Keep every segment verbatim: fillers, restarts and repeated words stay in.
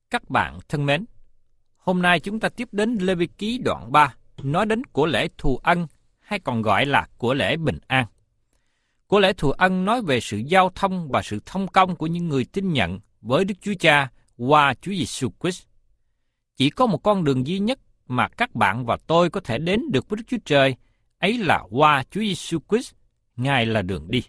Các bạn thân mến, hôm nay chúng ta tiếp đến Lê Vi Ký đoạn ba, nói đến của lễ thù ân hay còn gọi là của lễ bình an. Của lễ thù ân nói về sự giao thông và sự thông công của những người tin nhận với Đức Chúa Cha qua Chúa Giêsu Christ. Chỉ có một con đường duy nhất mà các bạn và tôi có thể đến được với Đức Chúa Trời, ấy là qua Chúa Giêsu Christ, Ngài là đường đi.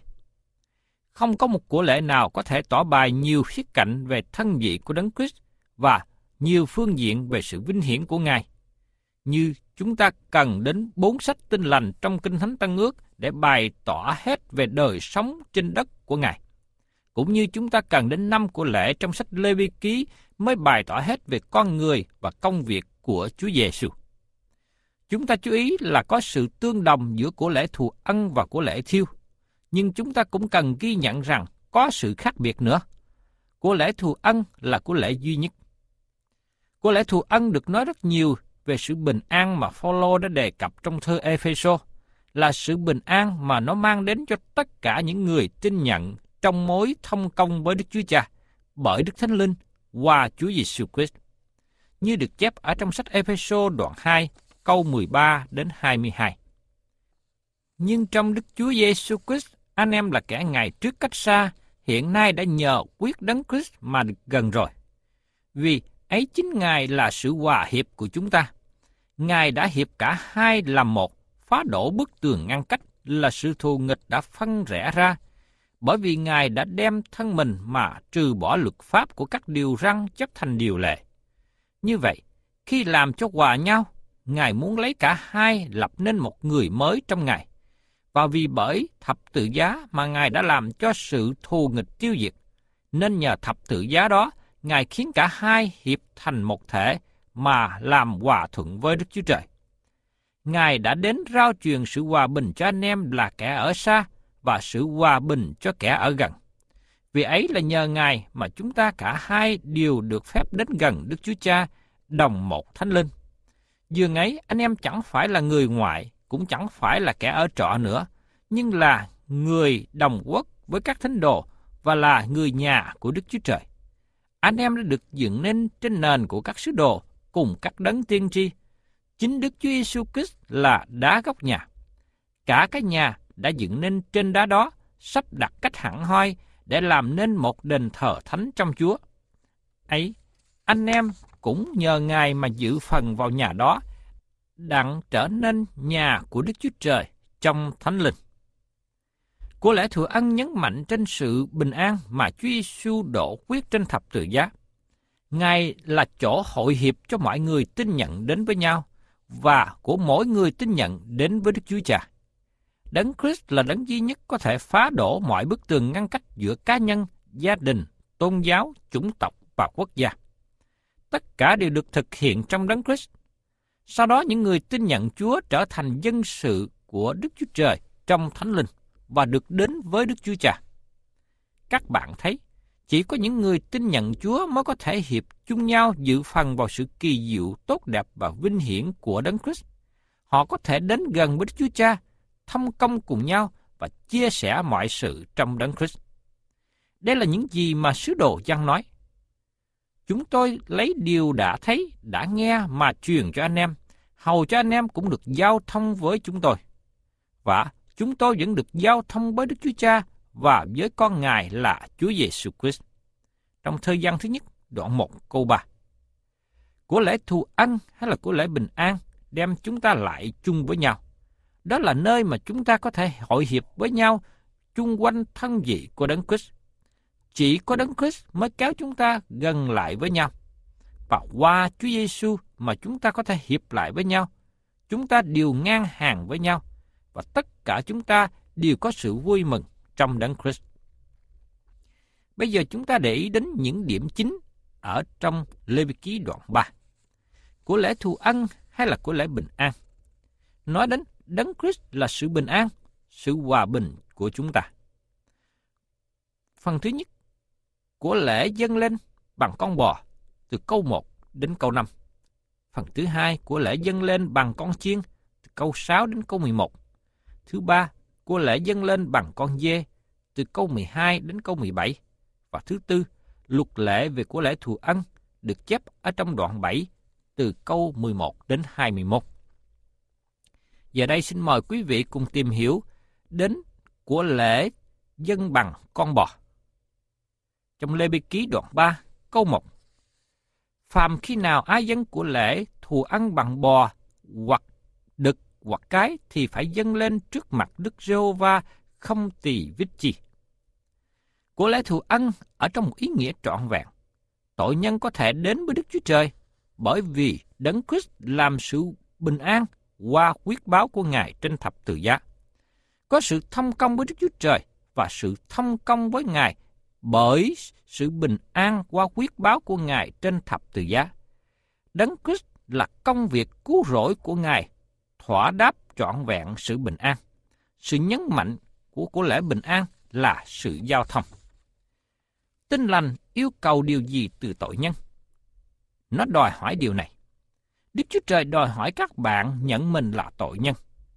Không có một của lễ nào có thể tỏ bài nhiều khía cạnh về thân vị của Đấng Christ và nhiều phương diện về sự vinh hiển của Ngài. Như chúng ta cần đến bốn sách Tin lành trong Kinh Thánh Tân Ước để bày tỏ hết về đời sống trên đất của Ngài. Cũng như chúng ta cần đến năm của lễ trong sách Lê Vi Ký mới bày tỏ hết về con người và công việc của Chúa Giêsu. Chúng ta chú ý là có sự tương đồng giữa của lễ thù ân và của lễ thiêu, nhưng chúng ta cũng cần ghi nhận rằng có sự khác biệt nữa. Của lễ thù ân là của lễ duy nhất. Của lễ thù ân được nói rất nhiều về sự bình an mà Phao-lô đã đề cập trong thơ Ê-phê-sô, là sự bình an mà nó mang đến cho tất cả những người tin nhận trong mối thông công với Đức Chúa Cha bởi Đức Thánh Linh qua Chúa Giêsu Christ, như được chép ở trong sách Ê-phê-sô đoạn hai, câu mười ba đến hai mươi hai. Nhưng trong Đức Chúa Giêsu Christ, anh em là kẻ ngày trước cách xa, hiện nay đã nhờ quyết Đấng Christ mà được gần rồi. Vì ấy chính Ngài là sự hòa hiệp của chúng ta. Ngài đã hiệp cả hai làm một, phá đổ bức tường ngăn cách là sự thù nghịch đã phân rẽ ra, bởi vì Ngài đã đem thân mình mà trừ bỏ luật pháp của các điều răn chất thành điều lệ. Như vậy, khi làm cho hòa nhau, Ngài muốn lấy cả hai lập nên một người mới trong Ngài. Và vì bởi thập tự giá mà Ngài đã làm cho sự thù nghịch tiêu diệt, nên nhờ thập tự giá đó, Ngài khiến cả hai hiệp thành một thể mà làm hòa thuận với Đức Chúa Trời. Ngài đã đến rao truyền sự hòa bình cho anh em là kẻ ở xa và sự hòa bình cho kẻ ở gần. Vì ấy là nhờ Ngài mà chúng ta cả hai đều được phép đến gần Đức Chúa Cha, đồng một Thánh Linh. Dường ấy anh em chẳng phải là người ngoại, cũng chẳng phải là kẻ ở trọ nữa, nhưng là người đồng quốc với các thánh đồ và là người nhà của Đức Chúa Trời. Anh em đã được dựng nên trên nền của các sứ đồ cùng các đấng tiên tri. Chính Đức Chúa Giêsu Christ là đá gốc nhà. Cả cái nhà đã dựng nên trên đá đó, sắp đặt cách hẳn hoi để làm nên một đền thờ thánh trong Chúa. Ấy, anh em cũng nhờ Ngài mà giữ phần vào nhà đó, đặng trở nên nhà của Đức Chúa Trời trong Thánh Linh. Của lễ thừa ân nhấn mạnh trên sự bình an mà Chúa Giêsu đổ quyết trên thập tự giá. Ngài là chỗ hội hiệp cho mọi người tin nhận đến với nhau và của mỗi người tin nhận đến với Đức Chúa Cha. Đấng Christ là đấng duy nhất có thể phá đổ mọi bức tường ngăn cách giữa cá nhân, gia đình, tôn giáo, chủng tộc và quốc gia. Tất cả đều được thực hiện trong đấng Christ. Sau đó những người tin nhận Chúa trở thành dân sự của Đức Chúa Trời trong Thánh Linh và được đến với Đức Chúa Cha. Các bạn thấy, chỉ có những người tin nhận Chúa mới có thể hiệp chung nhau dự phần vào sự kỳ diệu, tốt đẹp và vinh hiển của Đấng Christ. Họ có thể đến gần với Đức Chúa Cha, thông công cùng nhau và chia sẻ mọi sự trong Đấng Christ. Đây là những gì mà sứ đồ Giăng nói. Chúng tôi lấy điều đã thấy, đã nghe mà truyền cho anh em, hầu cho anh em cũng được giao thông với chúng tôi. Và chúng tôi vẫn được giao thông với Đức Chúa Cha và với con Ngài là Chúa Giêsu Christ. Trong thời gian thứ nhất, đoạn một câu ba. Của lễ thù ân hay là của lễ bình an đem chúng ta lại chung với nhau. Đó là nơi mà chúng ta có thể hội hiệp với nhau chung quanh thân vị của Đấng Christ. Chỉ có Đấng Christ mới kéo chúng ta gần lại với nhau. Và qua Chúa Giêsu mà chúng ta có thể hiệp lại với nhau. Chúng ta đều ngang hàng với nhau. Và tất cả chúng ta đều có sự vui mừng trong Đấng Christ. Bây giờ chúng ta để ý đến những điểm chính ở trong Lê Vi Ký đoạn ba. Của lễ thù ân hay là của lễ bình an? Nói đến Đấng Christ là sự bình an, sự hòa bình của chúng ta. Phần thứ nhất, của lễ dâng lên bằng con bò, từ câu một đến câu năm. Phần thứ hai, của lễ dâng lên bằng con chiên, từ câu sáu đến câu mười một. Thứ ba, của lễ dâng lên bằng con dê, từ câu mười hai đến câu mười bảy. Và thứ tư, luật lệ về của lễ thù ân, được chép ở trong đoạn bảy, từ câu mười một đến hai mươi mốt. Giờ đây xin mời quý vị cùng tìm hiểu đến của lễ dâng bằng con bò. Trong Lê-vi ký đoạn ba, câu một. Phàm khi nào ai dâng của lễ thù ăn bằng bò, hoặc đực, hoặc cái, thì phải dâng lên trước mặt Đức Giê-hô-va không tỳ vết chi. Của lễ thù ăn ở trong một ý nghĩa trọn vẹn. Tội nhân có thể đến với Đức Chúa Trời bởi vì Đấng Christ làm sự bình an qua quyết báo của Ngài trên thập tự giá. Có sự thông công với Đức Chúa Trời và sự thông công với Ngài bởi sự bình an qua quyết báo của Ngài trên thập tự giá. Đấng Christ là công việc cứu rỗi của Ngài, thỏa đáp trọn vẹn sự bình an. Sự nhấn mạnh của của lễ bình an là sự giao thông. Tin lành yêu cầu điều gì từ tội nhân? Nó đòi hỏi điều này. Đức Chúa Trời đòi hỏi các bạn nhận mình là tội nhân.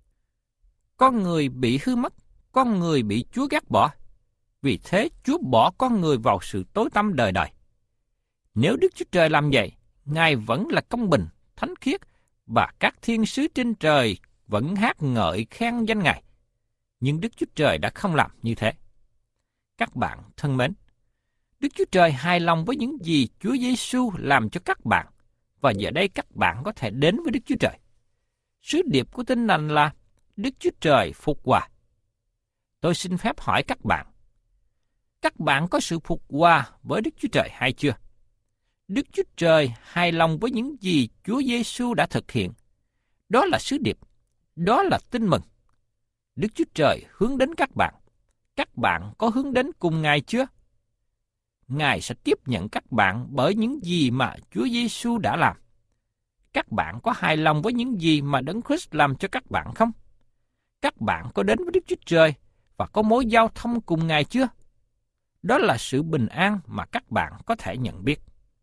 Con người bị hư mất, con người bị Chúa ghét bỏ. Vì thế Chúa bỏ con người vào sự tối tăm đời đời. Nếu Đức Chúa Trời làm vậy, Ngài vẫn là công bình, thánh khiết, và các thiên sứ trên trời vẫn hát ngợi khen danh Ngài. Nhưng Đức Chúa Trời đã không làm như thế. Các bạn thân mến, Đức Chúa Trời hài lòng với những gì Chúa Giêsu làm cho các bạn, và giờ đây các bạn có thể đến với Đức Chúa Trời. Sứ điệp của Tin lành là Đức Chúa Trời phục hòa. Tôi xin phép hỏi các bạn, các bạn có sự phục hòa với Đức Chúa Trời hay chưa? Đức Chúa Trời hài lòng với những gì Chúa Giêsu đã thực hiện. Đó là sứ điệp, đó là tin mừng. Đức Chúa Trời hướng đến các bạn. Các bạn có hướng đến cùng Ngài chưa? Ngài sẽ tiếp nhận các bạn bởi những gì mà Chúa Giêsu đã làm. Các bạn có hài lòng với những gì mà Đấng Christ làm cho các bạn không? Các bạn có đến với Đức Chúa Trời và có mối giao thông cùng Ngài chưa? Đó là sự bình an mà các bạn có thể nhận biết.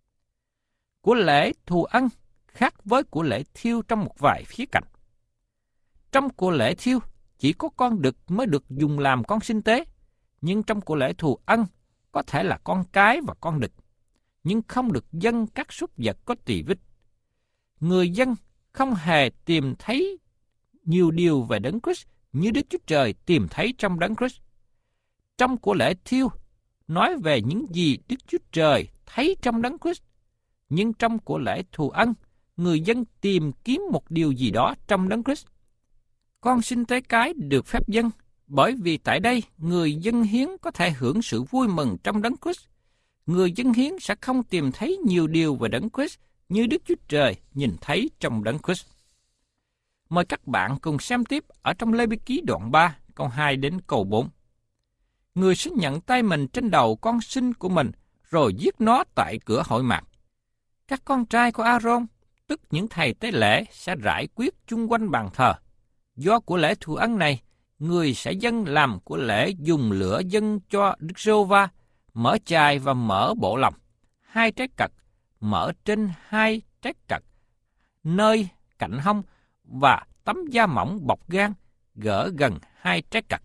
Của lễ thù ăn khác với của lễ thiêu trong một vài khía cạnh. Trong của lễ thiêu, chỉ có con đực mới được dùng làm con sinh tế, nhưng trong của lễ thù ăn có thể là con cái và con đực, nhưng không được dâng các súc vật có tỳ vết. Người dân không hề tìm thấy nhiều điều về Đấng Christ như Đức Chúa Trời tìm thấy trong Đấng Christ. Trong của lễ thiêu, nói về những gì Đức Chúa Trời thấy trong Đấng Christ, nhưng trong của lễ thù ăn, người dân tìm kiếm một điều gì đó trong Đấng Christ. Con sinh tế cái được phép dâng, bởi vì tại đây người dâng hiến có thể hưởng sự vui mừng trong Đấng Christ. Người dâng hiến sẽ không tìm thấy nhiều điều về Đấng Christ như Đức Chúa Trời nhìn thấy trong Đấng Christ. Mời các bạn cùng xem tiếp ở trong Lê-vi ký đoạn ba, câu hai đến câu bốn. Người sẽ nhận tay mình trên đầu con sinh của mình, rồi giết nó tại cửa hội mạc. Các con trai của A-rôn, tức những thầy tế lễ, sẽ rải quyết chung quanh bàn thờ. Do của lễ thù ăn này, người sẽ dâng làm của lễ dùng lửa dâng cho Đức Giê-hô-va, mỡ chài và mỡ bộ lòng, hai trái cật, mỡ trên hai trái cật, nơi cạnh hông và tấm da mỏng bọc gan, gỡ gần hai trái cật.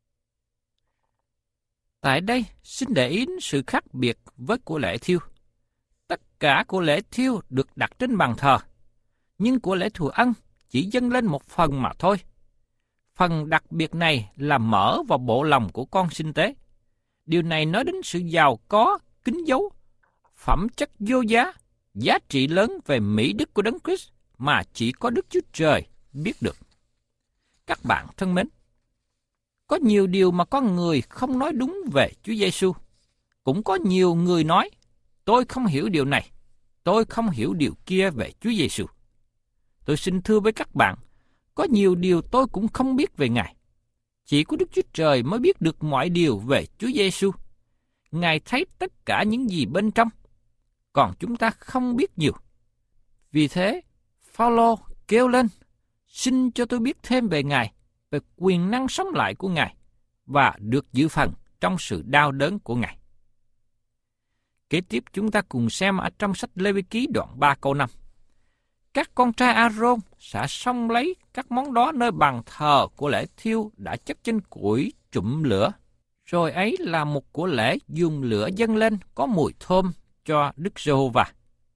Tại đây, xin để ý sự khác biệt với của lễ thiêu. Tất cả của lễ thiêu được đặt trên bàn thờ, nhưng của lễ thù ăn chỉ dâng lên một phần mà thôi. Phần đặc biệt này là mỡ và bộ lòng của con sinh tế. Điều này nói đến sự giàu có, kín dấu, phẩm chất vô giá, giá trị lớn về mỹ đức của Đấng Christ mà chỉ có Đức Chúa Trời biết được. Các bạn thân mến, có nhiều điều mà con người không nói đúng về Chúa Giêsu. Cũng có nhiều người nói, tôi không hiểu điều này, tôi không hiểu điều kia về Chúa Giêsu. Tôi xin thưa với các bạn, có nhiều điều tôi cũng không biết về Ngài. Chỉ có Đức Chúa Trời mới biết được mọi điều về Chúa Giêsu. Ngài thấy tất cả những gì bên trong, còn chúng ta không biết nhiều. Vì thế, Phao-lô kêu lên, xin cho tôi biết thêm về Ngài, về quyền năng sống lại của Ngài, và được dự phần trong sự đau đớn của Ngài. Kế tiếp chúng ta cùng xem ở trong sách Lê-vi ký đoạn ba câu năm. Các con trai A-rôn sẽ xông lấy các món đó nơi bàn thờ của lễ thiêu đã chất trên củi trụm lửa. Rồi ấy là một của lễ dùng lửa dâng lên có mùi thơm cho Đức Giê-hô-va.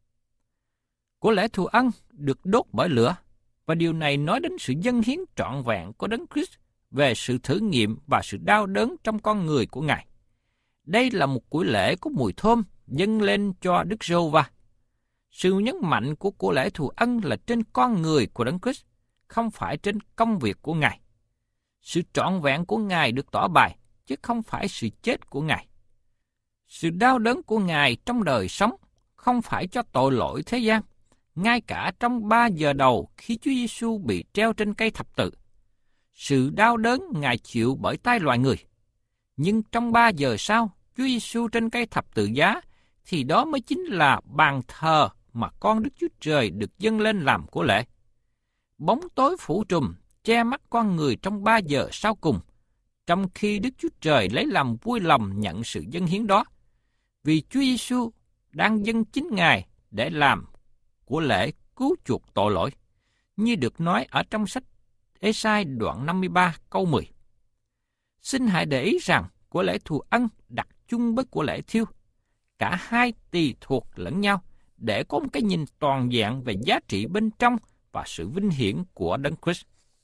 Của lễ thù ân được đốt bởi lửa, và điều này nói đến sự dâng hiến trọn vẹn của Đấng Christ về sự thử nghiệm và sự đau đớn trong con người của Ngài. Đây là một của lễ có mùi thơm dâng lên cho Đức Giê-hô-va. Sự nhấn mạnh của của lễ thù ân là trên con người của Đấng Christ, không phải trên công việc của Ngài. Sự trọn vẹn của Ngài được tỏ bày, chứ không phải sự chết của Ngài. Sự đau đớn của Ngài trong đời sống không phải cho tội lỗi thế gian. Ngay cả trong ba giờ đầu khi Chúa Giêsu bị treo trên cây thập tự, sự đau đớn Ngài chịu bởi tay loài người. Nhưng trong ba giờ sau, Chúa Giêsu trên cây thập tự giá, thì đó mới chính là bàn thờ mà con Đức Chúa Trời được dâng lên làm của lễ. Bóng tối phủ trùm, che mắt con người trong ba giờ sau cùng, trong khi Đức Chúa Trời lấy làm vui lòng nhận sự dâng hiến đó, vì Chúa Giêsu đang dâng chính Ngài để làm của lễ cứu chuộc tội lỗi, như được nói ở trong sách Ê-sai đoạn năm mươi ba câu mười. Xin hãy để ý rằng của lễ thù ân đặt chung với của lễ thiêu, cả hai tùy thuộc lẫn nhau để có một cái nhìn toàn diện về giá trị bên trong và sự vinh hiển của Đấng Christ.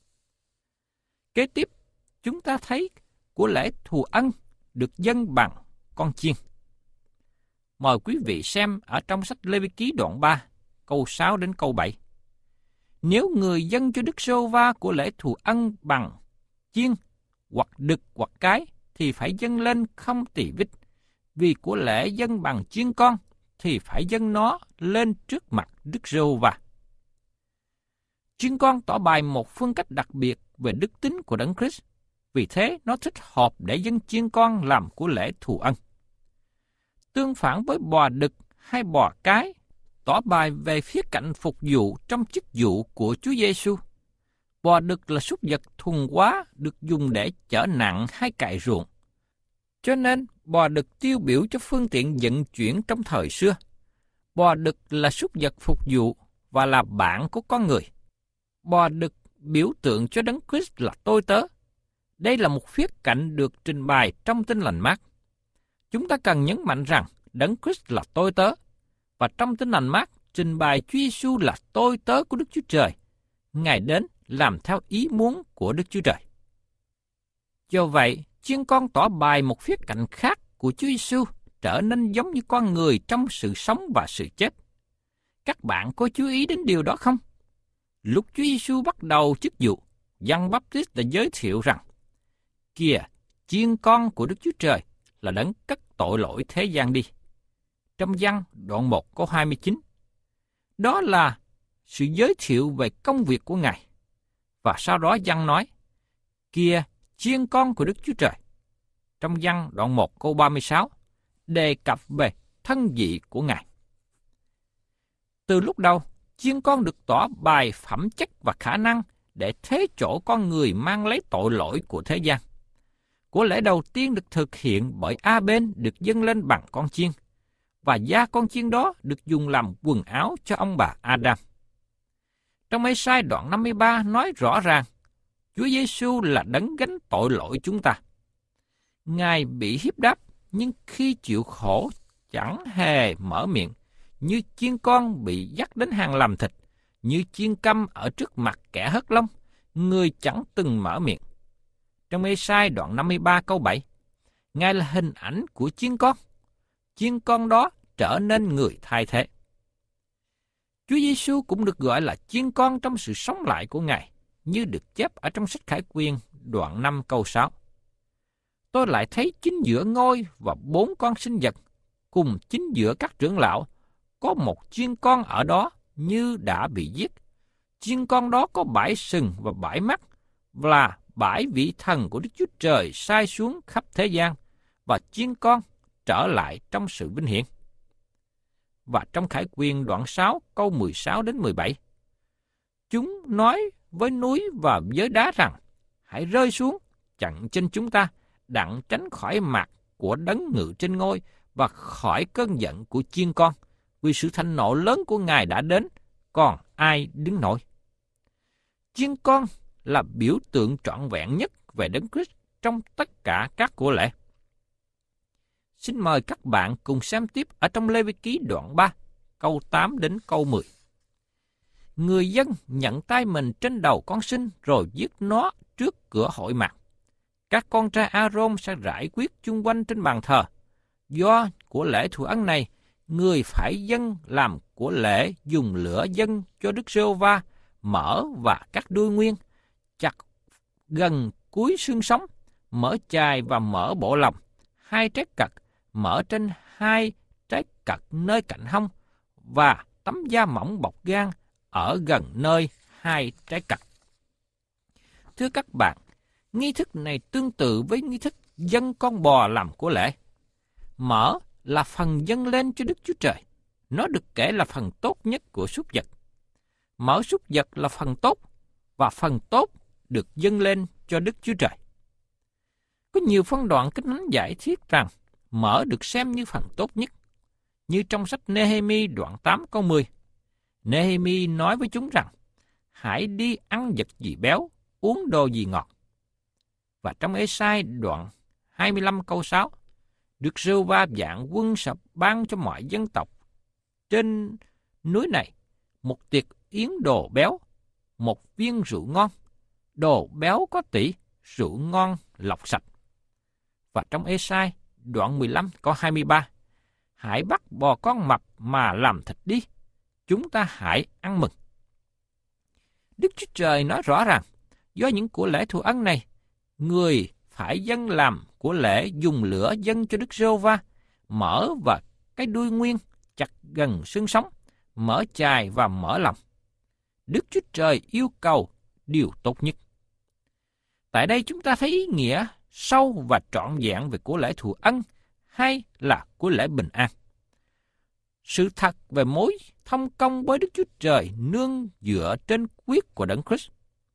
Kế tiếp, chúng ta thấy của lễ thù ân được dâng bằng con chiên. Mời quý vị xem ở trong sách Lê-vi-ký đoạn ba, câu sáu đến câu bảy. Nếu người dâng cho Đức Giê-hô-va của lễ thù ân bằng chiên, hoặc đực hoặc cái, thì phải dâng lên không tỳ vết. Vì của lễ dâng bằng chiên con, thì phải dâng nó lên trước mặt Đức Giê-hô-va. Chiên con tỏ bày một phương cách đặc biệt về đức tính của Đấng Christ, vì thế nó thích hợp để dâng chiên con làm của lễ thù ân. Tương phản với bò đực hay bò cái, tỏ bài về khía cạnh phục vụ trong chức vụ của Chúa Giêsu. Bò đực là súc vật thuần hóa được dùng để chở nặng hay cày ruộng. Cho nên, bò đực tiêu biểu cho phương tiện vận chuyển trong thời xưa. Bò đực là súc vật phục vụ và là bạn của con người. Bò đực biểu tượng cho Đấng Christ là tôi tớ. Đây là một khía cạnh được trình bày trong Tin Lành Mác. Chúng ta cần nhấn mạnh rằng Đấng Christ là tôi tớ, và trong Tin Lành Mác trình bày Chúa Giêsu là tôi tớ của Đức Chúa Trời. Ngài đến làm theo ý muốn của Đức Chúa Trời. Do vậy, chiên con tỏ bày một khía cạnh khác của Chúa Giêsu, trở nên giống như con người trong sự sống và sự chết. Các bạn có chú ý đến điều đó không? Lúc Chúa Giêsu bắt đầu chức vụ, Giăng Báp-tít đã giới thiệu rằng: Kìa, chiên con của Đức Chúa Trời là đấng cất tội lỗi thế gian đi. Trong Giăng đoạn một câu hai mươi chín. Đó là sự giới thiệu về công việc của Ngài. Và sau đó Giăng nói: Kìa, chiên con của Đức Chúa Trời. Trong Giăng đoạn một câu ba mươi sáu, đề cập về thân vị của Ngài. Từ lúc đầu, chiên con được tỏ bài phẩm chất và khả năng để thế chỗ con người mang lấy tội lỗi của thế gian. Của lễ đầu tiên được thực hiện bởi A-bên được dâng lên bằng con chiên, và da con chiên đó được dùng làm quần áo cho ông bà Adam. Trong Ê-sai đoạn năm mươi ba nói rõ ràng, Chúa Giêsu là đấng gánh tội lỗi chúng ta. Ngài bị hiếp đáp, nhưng khi chịu khổ chẳng hề mở miệng, như chiên con bị dắt đến hàng làm thịt, như chiên câm ở trước mặt kẻ hất lông, người chẳng từng mở miệng. Trong Ê-sai đoạn năm mươi ba câu bảy, Ngài là hình ảnh của chiên con. Chiên con đó trở nên người thay thế. Chúa Giêsu cũng được gọi là chiên con trong sự sống lại của Ngài, như được chép ở trong sách Khải Quyên đoạn năm câu sáu. Tôi lại thấy chính giữa ngôi và bốn con sinh vật, cùng chính giữa các trưởng lão, có một chiên con ở đó như đã bị giết. Chiên con đó có bãi sừng và bãi mắt, là bãi vị thần của Đức Chúa Trời sai xuống khắp thế gian, và chiên con trở lại trong sự vinh hiển. Và trong Khải Quyên đoạn sáu câu mười sáu đến mười bảy, chúng nói với núi và với đá rằng: hãy rơi xuống, chặn trên chúng ta, đặng tránh khỏi mặt của đấng ngự trên ngôi và khỏi cơn giận của chiên con, vì sự thạnh nộ lớn của Ngài đã đến, còn ai đứng nổi. Chiên con là biểu tượng trọn vẹn nhất về Đấng Christ trong tất cả các của lễ. Xin mời các bạn cùng xem tiếp ở trong Lê-vi-ký đoạn ba, câu tám đến câu mười. người dân nhận tay mình trên đầu con sinh rồi giết nó trước cửa hội mạc. Các con trai A-rôn sẽ rải quyết chung quanh trên bàn thờ. Do của lễ thù ân này, người phải dâng làm của lễ dùng lửa dâng cho Đức Giê-hô-va, mỡ và các đuôi nguyên, chặt gần cuối xương sống, mỡ chài và mỡ bộ lòng, hai trái cật, mỡ trên hai trái cật nơi cạnh hông, và tấm da mỏng bọc gan ở gần nơi hai trái cật. Thưa các bạn, nghi thức này tương tự với nghi thức dâng con bò làm của lễ. Mỡ là phần dâng lên cho Đức Chúa Trời. Nó được kể là phần tốt nhất của súc vật. Mỡ súc vật là phần tốt, và phần tốt được dâng lên cho Đức Chúa Trời. Có nhiều phân đoạn Kinh Thánh giải thích rằng mỡ được xem như phần tốt nhất. Như trong sách Nê-hê-mi đoạn tám câu mười, Nê-hê-mi nói với chúng rằng, hãy đi ăn vật gì béo, uống đồ gì ngọt. Và trong Ê-sai đoạn hai mươi lăm câu sáu, Đức Giê-hô-va vạn quân sẽ ban cho mọi dân tộc trên núi này một tiệc yến đồ béo, một viên rượu ngon, đồ béo có tỷ, rượu ngon lọc sạch. Và trong Ê-sai đoạn mười lăm câu hai mươi ba, hãy bắt bò con mập mà làm thịt đi, chúng ta hãy ăn mừng. Đức Chúa Trời nói rõ ràng, do những của lễ thù ân này, người phải dâng làm của lễ dùng lửa dâng cho Đức Giê-hô-va, mỡ và cái đuôi nguyên chặt gần xương sống, mỡ chài và mỡ lòng. Đức Chúa Trời yêu cầu điều tốt nhất. Tại đây chúng ta thấy ý nghĩa sâu và trọn vẹn về của lễ thù ân hay là của lễ bình an. Sự thật về mối thông công với Đức Chúa Trời nương dựa trên quyết của Đấng Christ.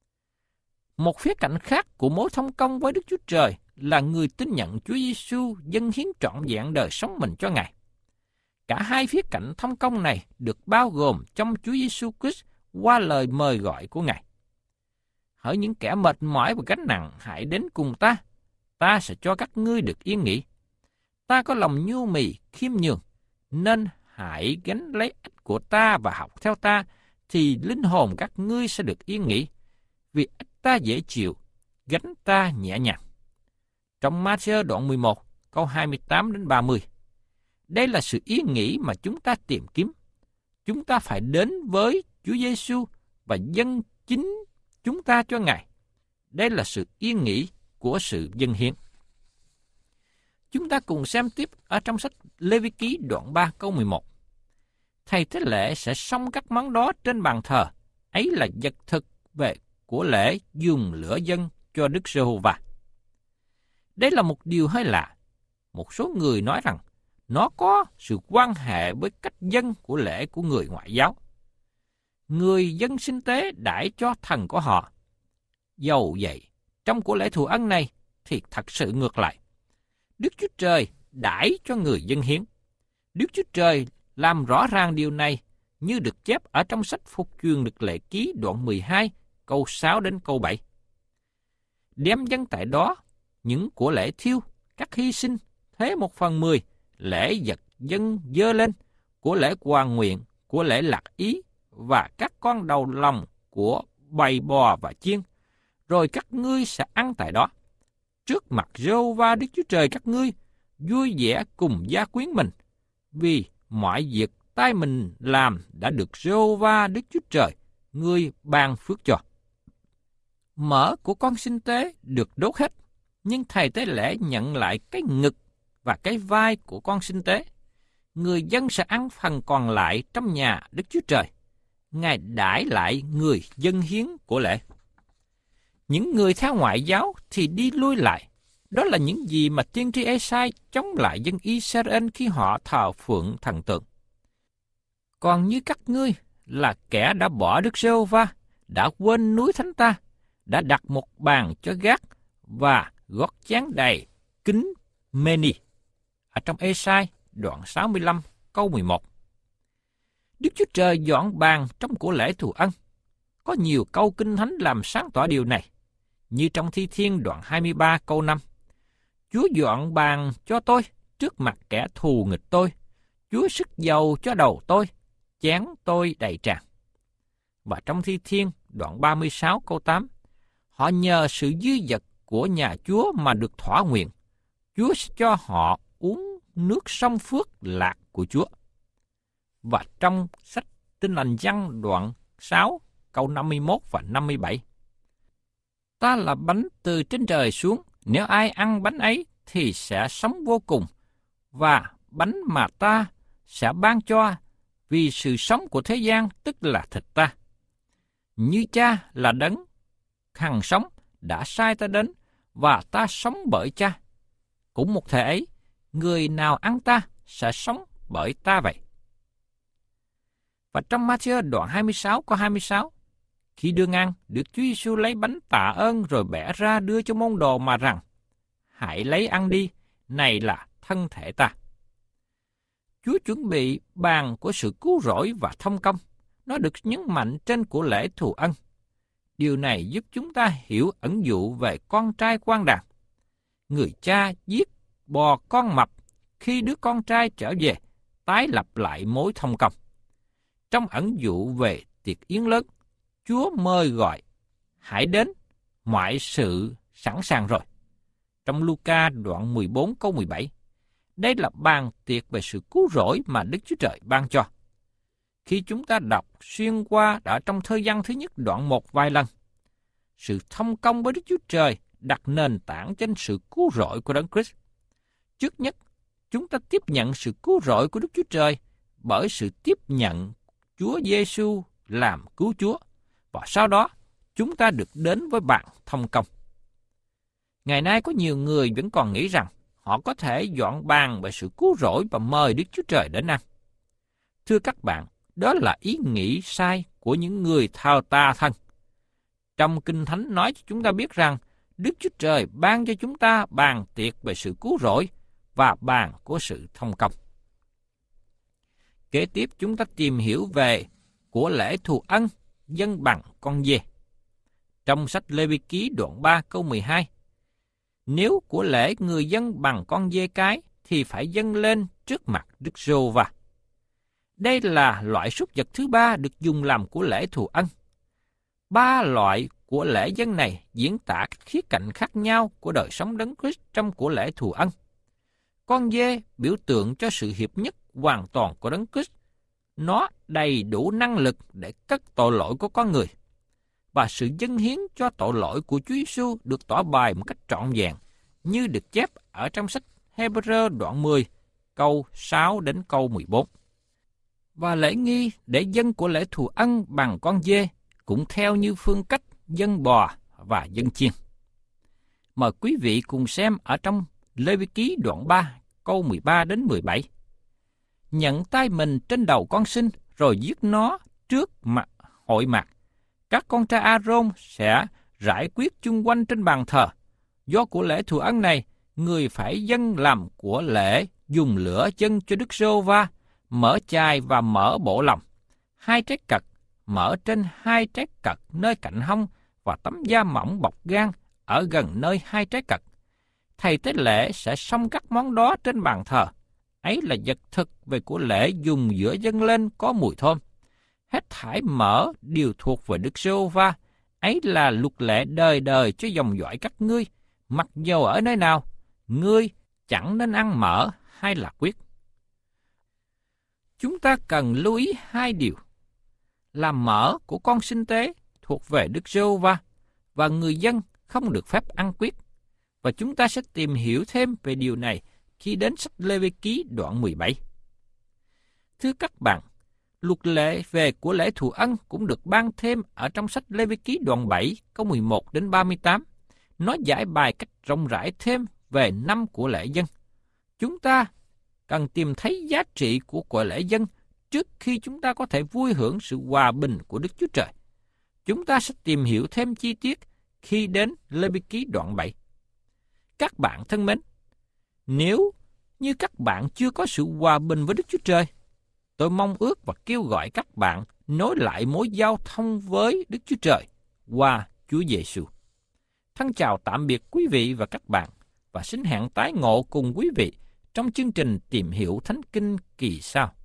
Một khía cạnh khác của mối thông công với Đức Chúa Trời là người tin nhận Chúa Giêsu dâng hiến trọn vẹn đời sống mình cho Ngài. Cả hai khía cạnh thông công này được bao gồm trong Chúa Giêsu Christ qua lời mời gọi của Ngài. Hỡi những kẻ mệt mỏi và gánh nặng, hãy đến cùng ta, ta sẽ cho các ngươi được yên nghỉ. Ta có lòng nhu mì, khiêm nhường, nên hãy gánh lấy ách của ta và học theo ta, thì linh hồn các ngươi sẽ được yên nghỉ. Vì ách ta dễ chịu, gánh ta nhẹ nhàng. Trong Ma-thi-ơ đoạn mười một, câu hai mươi tám đến ba mươi. Đây là sự yên nghỉ mà chúng ta tìm kiếm. Chúng ta phải đến với Chúa Giêsu và dâng chính chúng ta cho Ngài. Đây là sự yên nghỉ của sự dâng hiến. Chúng ta cùng xem tiếp ở trong sách Lê-vi-ký đoạn ba câu mười một. Thầy tế lễ sẽ xông các món đó trên bàn thờ, ấy là vật thực về của lễ dùng lửa dâng cho Đức Giê-hô-va. Đây là một điều hơi lạ. Một số người nói rằng nó có sự quan hệ với cách dâng của lễ của người ngoại giáo. Người dân sinh tế đãi cho thần của họ. Dầu vậy, trong của lễ thù ân này thì thật sự ngược lại. Đức Chúa Trời đãi cho người dân hiến. Đức Chúa Trời làm rõ ràng điều này như được chép ở trong sách Phục truyền律Lệ Ký đoạn mười hai, câu sáu đến câu bảy. Đem dâng tại đó những của lễ thiêu, các hy sinh, thế một phần mười, lễ vật dâng dơ lên, của lễ hoàn nguyện, của lễ lạc ý, và các con đầu lòng của bầy bò và chiên, rồi các ngươi sẽ ăn tại đó. Trước mặt Giê-hô-va Đức Chúa Trời các ngươi, vui vẻ cùng gia quyến mình, vì mọi việc tay mình làm đã được Giê-hô-va Đức Chúa Trời, ngươi ban phước cho. Mỡ của con sinh tế được đốt hết, nhưng thầy tế lễ nhận lại cái ngực và cái vai của con sinh tế. Người dân sẽ ăn phần còn lại trong nhà Đức Chúa Trời. Ngài đãi lại người dân hiến của lễ. Những người theo ngoại giáo thì đi lui lại. Đó là những gì mà tiên tri Ê-sai chống lại dân Israel khi họ thờ phượng thần tượng. Còn như các ngươi là kẻ đã bỏ Đức Giê-hô-va, đã quên núi thánh ta, đã đặt một bàn cho gác và gót chén đầy kính mê-ni. Ở trong Ê-sai đoạn sáu mươi lăm câu mười một. Đức Chúa Trời dọn bàn trong của lễ thù ân. Có nhiều câu kinh thánh làm sáng tỏ điều này, như trong Thi Thiên đoạn hai mươi ba câu năm. Chúa dọn bàn cho tôi trước mặt kẻ thù nghịch tôi. Chúa sức dầu cho đầu tôi, chén tôi đầy tràn. Và trong Thi Thiên đoạn ba mươi sáu câu tám, họ nhờ sự dư dật của nhà Chúa mà được thỏa nguyện. Chúa sẽ cho họ uống nước sông phước lạc của Chúa. Và trong sách Tin Lành Giăng đoạn sáu câu năm mươi mốt và năm mươi bảy, ta là bánh từ trên trời xuống, nếu ai ăn bánh ấy thì sẽ sống vô cùng, và bánh mà ta sẽ ban cho vì sự sống của thế gian, tức là thịt ta. Như Cha là đấng hằng sống đã sai ta đến, và ta sống bởi Cha. Cũng một thể ấy, người nào ăn ta sẽ sống bởi ta vậy. Và trong Ma-thi-ơ đoạn hai mươi sáu câu hai mươi sáu, khi đương ăn, Đức Chúa Giêsu lấy bánh tạ ơn rồi bẻ ra đưa cho môn đồ mà rằng: hãy lấy ăn đi, này là thân thể ta. Chúa chuẩn bị bàn của sự cứu rỗi và thông công. Nó được nhấn mạnh trên của lễ thù ân. Điều này giúp chúng ta hiểu ẩn dụ về con trai quan đàn. Người cha giết bò con mập khi đứa con trai trở về, tái lập lại mối thông công. Trong ẩn dụ về tiệc yến lớn, Chúa mời gọi: hãy đến, mọi sự sẵn sàng rồi. Trong Luca đoạn mười bốn câu mười bảy, đây là bàn tiệc về sự cứu rỗi mà Đức Chúa Trời ban cho. Khi chúng ta đọc xuyên qua ở trong Thơ Văn thứ nhất đoạn một vài lần, sự thông công với Đức Chúa Trời đặt nền tảng trên sự cứu rỗi của Đấng Christ. Trước nhất, chúng ta tiếp nhận sự cứu rỗi của Đức Chúa Trời bởi sự tiếp nhận Chúa Giêsu làm cứu Chúa, và sau đó chúng ta được đến với bàn thông công. Ngày nay có nhiều người vẫn còn nghĩ rằng họ có thể dọn bàn về sự cứu rỗi và mời Đức Chúa Trời đến ăn. Thưa các bạn, đó là ý nghĩ sai của những người thao ta thân. Trong Kinh Thánh nói cho chúng ta biết rằng Đức Chúa Trời ban cho chúng ta bàn tiệc về sự cứu rỗi và bàn của sự thông công. Kế tiếp chúng ta tìm hiểu về của lễ thù ân dâng bằng con dê. Trong sách Lê-vi-ký đoạn ba câu mười hai, nếu của lễ người dâng bằng con dê cái thì phải dâng lên trước mặt Đức Giê-hô-va. Đây là loại súc vật thứ ba được dùng làm của lễ thù ân. Ba loại của lễ dâng này diễn tả các khía cạnh khác nhau của đời sống Đấng Christ trong của lễ thù ân. Con dê biểu tượng cho sự hiệp nhất hoàn toàn của Đấng Christ. Nó đầy đủ năng lực để cất tội lỗi của con người. Và sự dâng hiến cho tội lỗi của Chúa Giêsu được tỏ bày một cách trọn vẹn, như được chép ở trong sách Hê-bơ-rơ đoạn mười, câu sáu đến câu mười bốn. Và lễ nghi để dâng của lễ thù ân bằng con dê cũng theo như phương cách dâng bò và dâng chiên. Mời quý vị cùng xem ở trong Lê-vi-ký đoạn ba, câu mười ba đến mười bảy. Nhận tay mình trên đầu con sinh, rồi giết nó trước mặt hội mặt. Các con trai A-rôn sẽ rải quyết chung quanh trên bàn thờ. Do của lễ thù ân này, người phải dâng làm của lễ dùng lửa dâng cho Đức Giê-hô-va, mỡ chai và mỡ bộ lòng, hai trái cật, mỡ trên hai trái cật nơi cạnh hông và tấm da mỏng bọc gan ở gần nơi hai trái cật. Thầy tế lễ sẽ xông các món đó trên bàn thờ. Ấy là vật thực về của lễ dùng giữa dâng lên có mùi thơm. Hết thảy mỡ đều thuộc về Đức Giê-hô-va. Ấy là luật lệ đời đời cho dòng dõi các ngươi, mặc dầu ở nơi nào, ngươi chẳng nên ăn mỡ hay là quyết. Chúng ta cần lưu ý hai điều. Là mỡ của con sinh tế thuộc về Đức Giê-hô-va, và người dân không được phép ăn quyết. Và chúng ta sẽ tìm hiểu thêm về điều này khi đến sách Lê-vi-ký đoạn mười bảy. Thưa các bạn, luật lệ về của lễ thù ân cũng được ban thêm ở trong sách Lê-vi-ký đoạn bảy câu mười một đến ba mươi tám. Nó giải bài cách rộng rãi thêm về năm của lễ dân. Chúng ta cần tìm thấy giá trị của của lễ dân trước khi chúng ta có thể vui hưởng sự hòa bình của Đức Chúa Trời. Chúng ta sẽ tìm hiểu thêm chi tiết khi đến Lê-vi-ký đoạn bảy. Các bạn thân mến, nếu như các bạn chưa có sự hòa bình với Đức Chúa Trời, tôi mong ước và kêu gọi các bạn nối lại mối giao thông với Đức Chúa Trời qua Chúa Giêsu. Thân chào tạm biệt quý vị và các bạn, và xin hẹn tái ngộ cùng quý vị trong chương trình Tìm hiểu Thánh Kinh kỳ sau.